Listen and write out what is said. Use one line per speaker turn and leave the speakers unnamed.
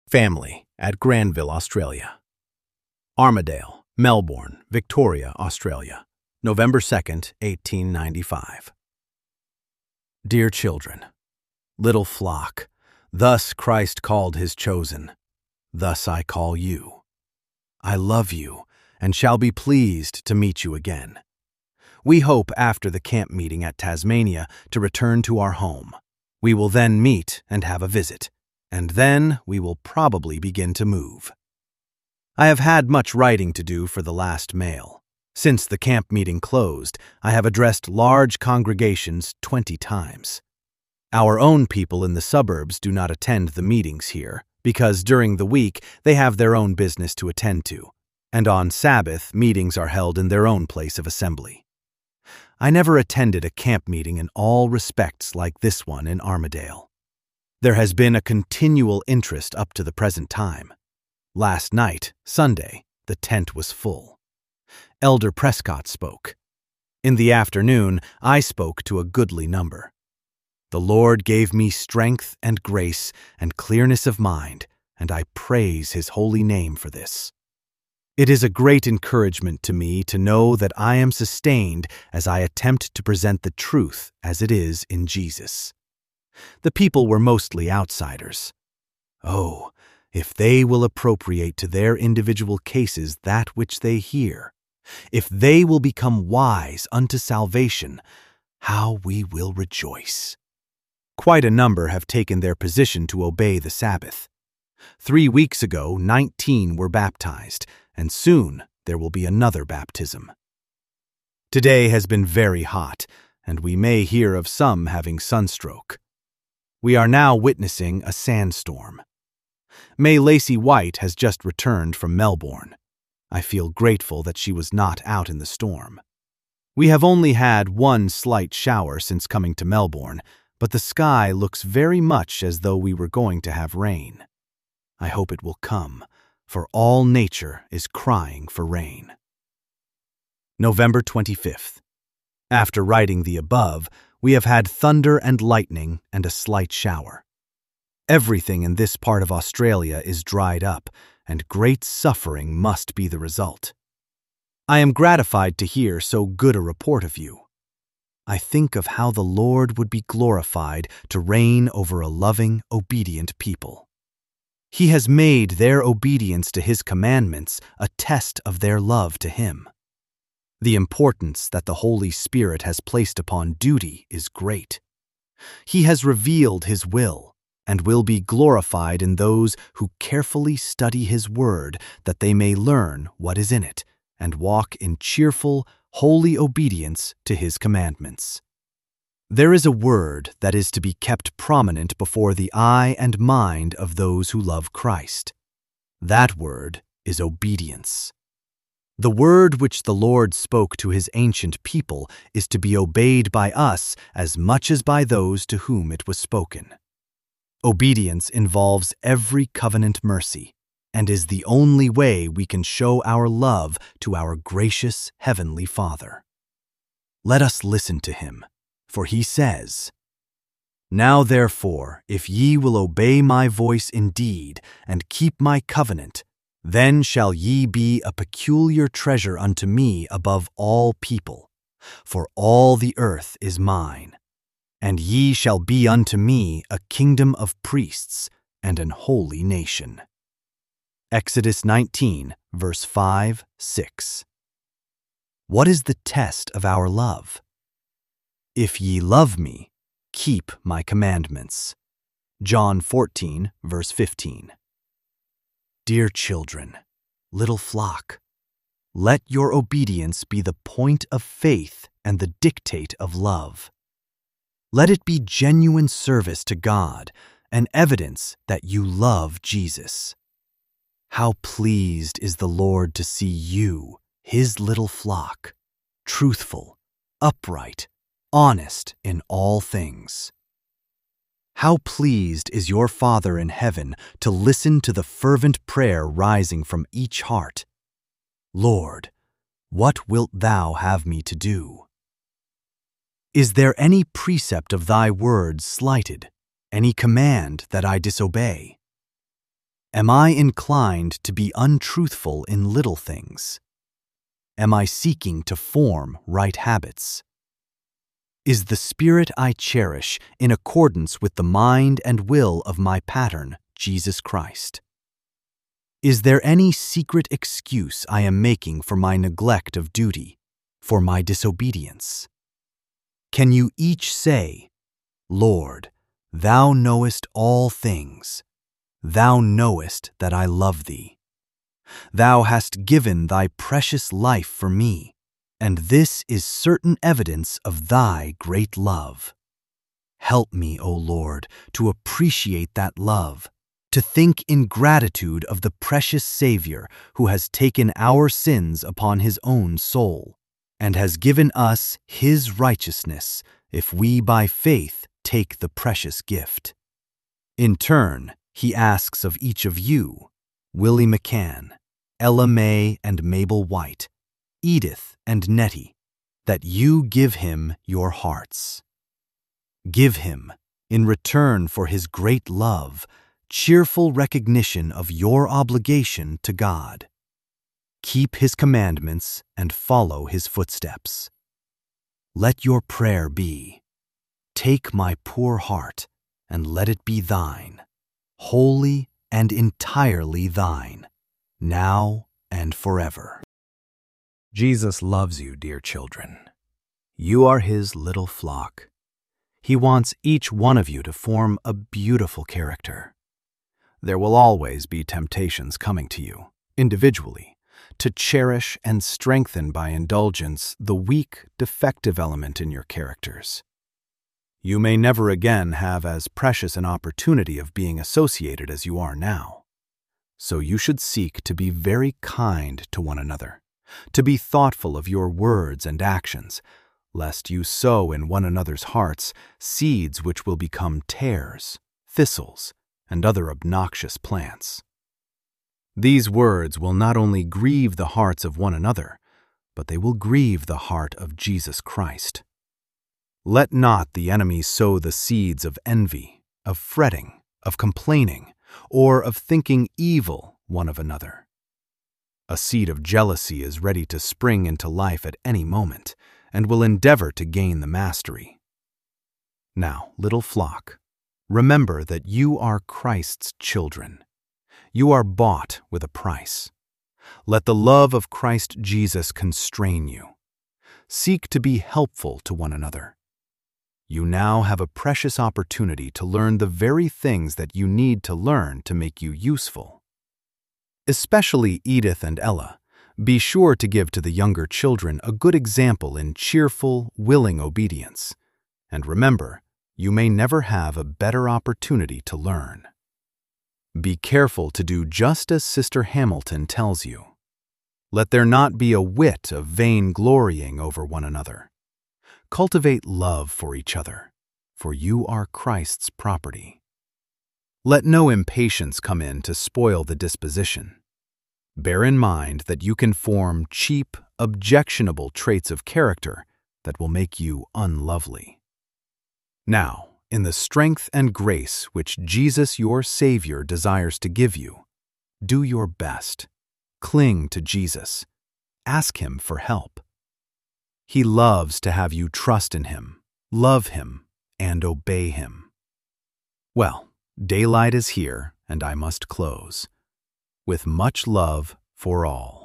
Family at Granville, Australia. Armadale, Melbourne, Victoria, Australia, November 2nd, 1895. Dear children, little flock, thus Christ called his chosen, thus I call you. I love you and shall be pleased to meet you again. We hope after the camp meeting at Tasmania to return to our home. We will then meet and have a visit, and then we will probably begin to move. I have had much writing to do for the last mail. Since the camp meeting closed, I have addressed large congregations 20 times. Our own people in the suburbs do not attend the meetings here, because during the week they have their own business to attend to, and on Sabbath meetings are held in their own place of assembly. I never attended a camp meeting in all respects like this one in Armadale. There has been a continual interest up to the present time. Last night, Sunday, the tent was full. Elder Prescott spoke. In the afternoon, I spoke to a goodly number. The Lord gave me strength and grace and clearness of mind, and I praise his holy name for this. It is a great encouragement to me to know that I am sustained as I attempt to present the truth as it is in Jesus. The people were mostly outsiders. Oh, if they will appropriate to their individual cases that which they hear, if they will become wise unto salvation, how we will rejoice. Quite a number have taken their position to obey the Sabbath. 3 weeks ago, 19 were baptized, and soon there will be another baptism. Today has been very hot, and we may hear of some having sunstroke. We are now witnessing a sandstorm. May Lacey White has just returned from Melbourne. I feel grateful that she was not out in the storm. We have only had one slight shower since coming to Melbourne, but the sky looks very much as though we were going to have rain. I hope it will come, for all nature is crying for rain. November 25th. After writing the above, we have had thunder and lightning and a slight shower. Everything in this part of Australia is dried up, and great suffering must be the result. I am gratified to hear so good a report of you. I think of how the Lord would be glorified to reign over a loving, obedient people. He has made their obedience to his commandments a test of their love to him. The importance that the Holy Spirit has placed upon duty is great. He has revealed his will, and will be glorified in those who carefully study his word, that they may learn what is in it, and walk in cheerful, holy obedience to his commandments. There is a word that is to be kept prominent before the eye and mind of those who love Christ. That word is obedience. The word which the Lord spoke to his ancient people is to be obeyed by us as much as by those to whom it was spoken. Obedience involves every covenant mercy, and is the only way we can show our love to our gracious Heavenly Father. Let us listen to him, for he says, "Now therefore, if ye will obey my voice indeed, and keep my covenant, then shall ye be a peculiar treasure unto me above all people, for all the earth is mine. And ye shall be unto me a kingdom of priests and an holy nation." Exodus 19, verse 5, 6. What is the test of our love? If ye love me, keep my commandments. John 14, verse 15. Dear children, little flock, let your obedience be the point of faith and the dictate of love. Let it be genuine service to God, an evidence that you love Jesus. How pleased is the Lord to see you, his little flock, truthful, upright, honest in all things. How pleased is your Father in heaven to listen to the fervent prayer rising from each heart. Lord, what wilt thou have me to do? Is there any precept of thy word slighted, any command that I disobey? Am I inclined to be untruthful in little things? Am I seeking to form right habits? Is the spirit I cherish in accordance with the mind and will of my pattern, Jesus Christ? Is there any secret excuse I am making for my neglect of duty, for my disobedience? Can you each say, Lord, Thou knowest all things. Thou knowest that I love Thee. Thou hast given Thy precious life for me, and this is certain evidence of Thy great love. Help me, O Lord, to appreciate that love, to think in gratitude of the precious Savior who has taken our sins upon His own soul, and has given us His righteousness if we by faith take the precious gift. In turn, He asks of each of you, Willie McCann, Ella May and Mabel White, Edith and Nettie, that you give Him your hearts. Give Him, in return for His great love, cheerful recognition of your obligation to God. Keep His commandments and follow His footsteps. Let your prayer be, take my poor heart and let it be Thine, wholly and entirely Thine, now and forever. Jesus loves you, dear children. You are His little flock. He wants each one of you to form a beautiful character. There will always be temptations coming to you, individually, to cherish and strengthen by indulgence the weak, defective element in your characters. You may never again have as precious an opportunity of being associated as you are now. So you should seek to be very kind to one another, to be thoughtful of your words and actions, lest you sow in one another's hearts seeds which will become tares, thistles, and other obnoxious plants. These words will not only grieve the hearts of one another, but they will grieve the heart of Jesus Christ. Let not the enemy sow the seeds of envy, of fretting, of complaining, or of thinking evil one of another. A seed of jealousy is ready to spring into life at any moment, and will endeavor to gain the mastery. Now, little flock, remember that you are Christ's children. You are bought with a price. Let the love of Christ Jesus constrain you. Seek to be helpful to one another. You now have a precious opportunity to learn the very things that you need to learn to make you useful. Especially Edith and Ella, be sure to give to the younger children a good example in cheerful, willing obedience. And remember, you may never have a better opportunity to learn. Be careful to do just as Sister Hamilton tells you. Let there not be a whit of vain glorying over one another. Cultivate love for each other, for you are Christ's property. Let no impatience come in to spoil the disposition. Bear in mind that you can form cheap, objectionable traits of character that will make you unlovely. Now, in the strength and grace which Jesus your Savior desires to give you, do your best. Cling to Jesus. Ask Him for help. He loves to have you trust in Him, love Him, and obey Him. Well, daylight is here, and I must close. With much love for all.